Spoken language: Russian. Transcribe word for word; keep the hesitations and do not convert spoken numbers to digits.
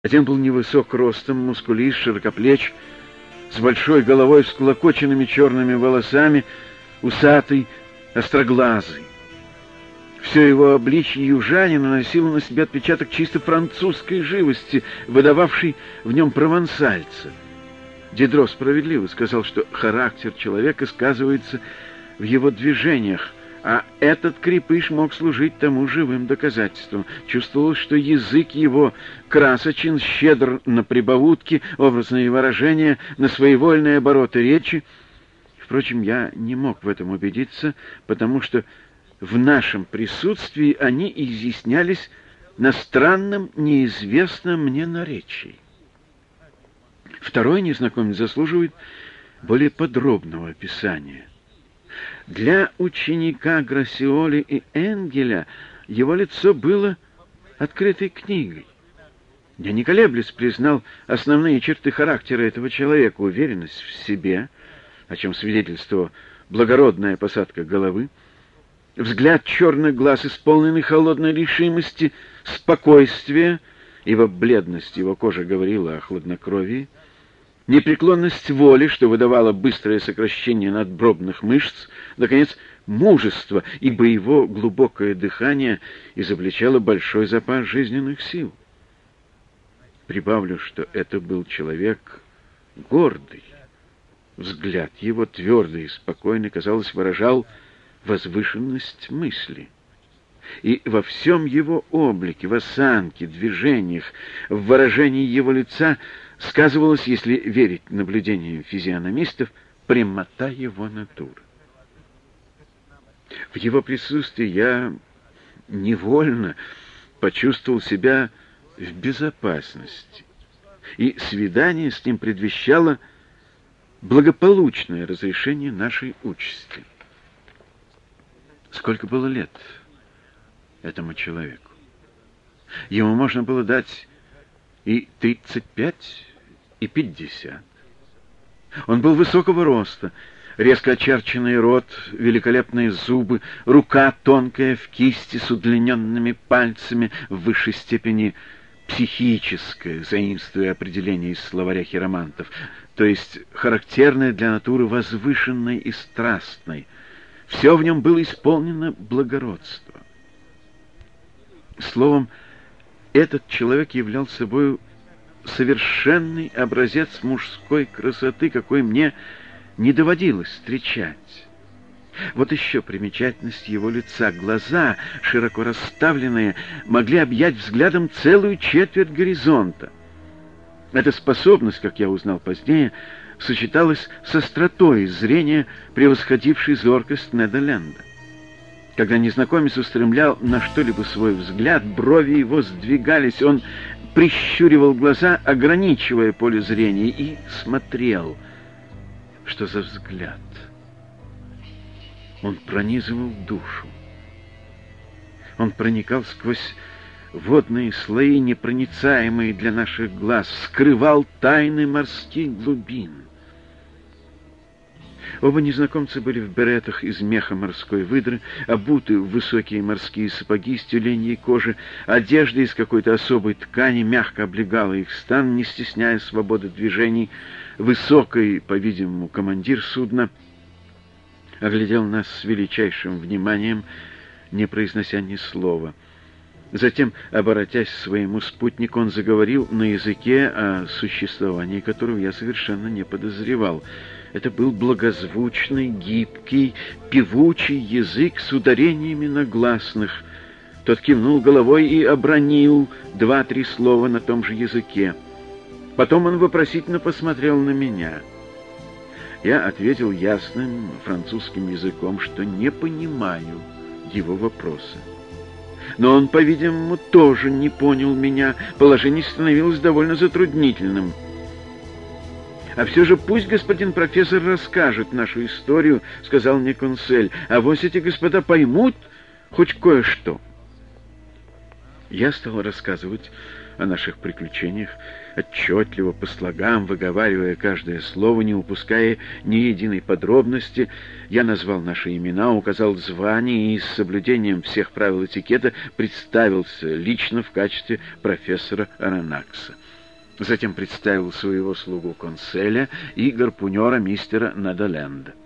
Один был невысок ростом, мускулист, широкоплеч, с большой головой, всклокоченными черными волосами, усатый, остроглазый. Все его обличье южанина наносило на себя отпечаток чисто французской живости, выдававшей в нем провансальца. Дидро справедливо сказал, что характер человека сказывается в его движениях, а этот крепыш мог служить тому живым доказательством. Чувствовалось, что язык его красочен, щедр на прибаутки, образные выражения, на своевольные обороты речи. Впрочем, я не мог в этом убедиться, потому что в нашем присутствии они изъяснялись на странном, неизвестном мне наречии. Второй незнакомец заслуживает более подробного описания. Для ученика Грасиоли и Энгеля его лицо было открытой книгой. Я, не колеблясь, признал основные черты характера этого человека: уверенность в себе, о чем свидетельствовала благородная посадка головы, взгляд черных глаз, исполненный холодной решимости, спокойствие, ибо бледность его кожи говорила о хладнокровии, непреклонность воли, что выдавало быстрое сокращение надбровных мышц, наконец, мужество, ибо его глубокое дыхание изобличало большой запас жизненных сил. Прибавлю, что это был человек гордый. Взгляд его, твердый и спокойный, казалось, выражал возвышенность мысли. И во всем его облике, в осанке, движениях, в выражении его лица сказывалась, если верить наблюдениям физиономистов, прямота его натуры. В его присутствии я невольно почувствовал себя в безопасности, и свидание с ним предвещало благополучное разрешение нашей участи. Сколько было лет этому человеку? Ему можно было дать и тридцать пять, и пятьдесят. Он был высокого роста, резко очерченный рот, великолепные зубы, рука тонкая в кисти с удлиненными пальцами, в высшей степени психическое, заимствуя определение из словаря хиромантов, то есть характерное для натуры возвышенной и страстной. Все в нем было исполнено благородства. Словом, этот человек являл собой совершенный образец мужской красоты, какой мне не доводилось встречать. Вот еще примечательность его лица. Глаза, широко расставленные, могли объять взглядом целую четверть горизонта. Эта способность, как я узнал позднее, сочеталась с остротой зрения, превосходившей зоркость Неда Ленда. Когда незнакомец устремлял на что-либо свой взгляд, брови его сдвигались, он прищуривал глаза, ограничивая поле зрения, и смотрел. Что за взгляд? Он пронизывал душу. Он проникал сквозь водные слои, непроницаемые для наших глаз, скрывал тайны морских глубин. Оба незнакомца были в беретах из меха морской выдры, обуты в высокие морские сапоги с тюленьей кожи. Одежда из какой-то особой ткани мягко облегала их стан, не стесняя свободы движений. Высокий, по-видимому, командир судна оглядел нас с величайшим вниманием, не произнося ни слова. Затем, обратясь к своему спутнику, он заговорил на языке, о существовании которого я совершенно не подозревал. Это был благозвучный, гибкий, певучий язык с ударениями на гласных. Тот кивнул головой и обронил два-три слова на том же языке. Потом он вопросительно посмотрел на меня. Я ответил ясным французским языком, что не понимаю его вопроса. Но он, по-видимому, тоже не понял меня. Положение становилось довольно затруднительным. «А все же пусть господин профессор расскажет нашу историю», — сказал мне консель. «А вот эти господа поймут хоть кое-что». Я стал рассказывать о наших приключениях, отчетливо, по слогам, выговаривая каждое слово, не упуская ни единой подробности. Я назвал наши имена, указал звание и с соблюдением всех правил этикета представился лично в качестве профессора Аронакса. Затем представил своего слугу Конселя и гарпунера мистера Недаленда.